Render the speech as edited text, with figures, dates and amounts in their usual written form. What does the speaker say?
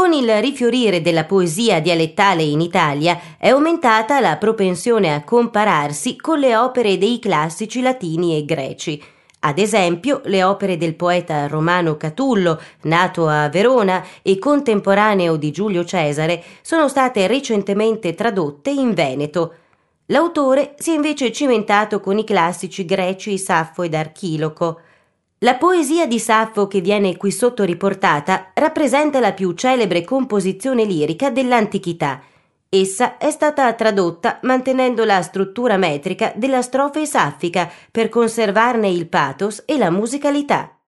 Con il rifiorire della poesia dialettale in Italia è aumentata la propensione a compararsi con le opere dei classici latini e greci. Ad esempio, le opere del poeta romano Catullo, nato a Verona e contemporaneo di Giulio Cesare, sono state recentemente tradotte in veneto. L'autore si è invece cimentato con i classici greci Saffo ed Archiloco. La poesia di Saffo che viene qui sotto riportata rappresenta la più celebre composizione lirica dell'antichità. Essa è stata tradotta mantenendo la struttura metrica della strofe saffica per conservarne il pathos e la musicalità.